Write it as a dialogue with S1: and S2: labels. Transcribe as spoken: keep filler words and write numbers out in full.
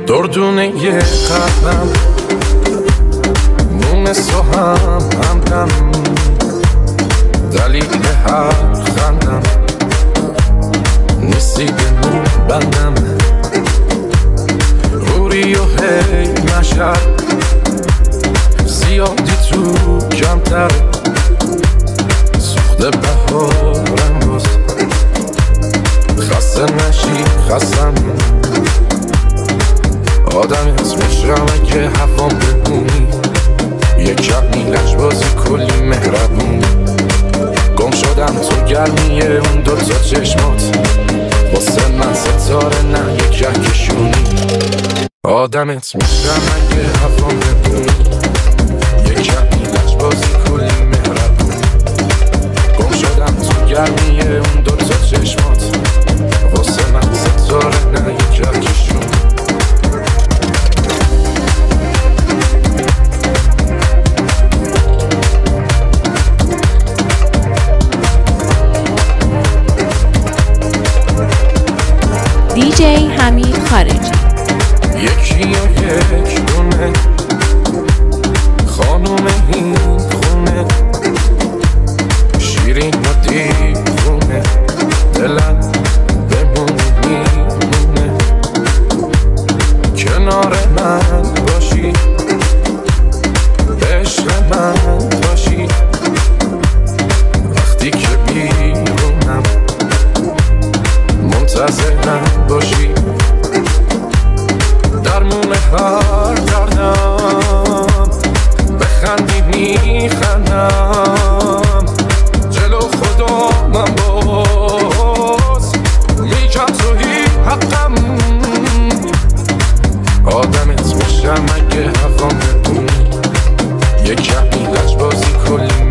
S1: دردونه یه قلبم مونس تو هم همدم دلیل هر خندم نیستی به نور بندم روری و هی مشهد زیادی تو کمتر سوخته بهارم باز خسته نشی خستم آدم اسمشم اگه هفام بمونی یه کمی لجبازی کلی مهربونی گم شدم تو گرمیه اون دوتا چشمات واسه من ستاره نه یه کهکشونی آدمت میشم اگه هفام بمونی یه کمی لجبازی کلی مهربونی گم شدم تو گرمیه اون دوتا چشمات واسه من ستاره نه یه کهکشونی
S2: دی جی حمید خارجی.
S1: یکی و یک دونه خانوم این خونه شیرین و دیوونه دلم بمونه میمونه کنار من باشی عشق من باشی وقتی که بیرونم منتظرم باشی درمون هر دردم بخندی میخندم جلو خدا من باز میگم توی حقم آدمت میشم اگه هفام بمونی یه کمی لجبازی کلی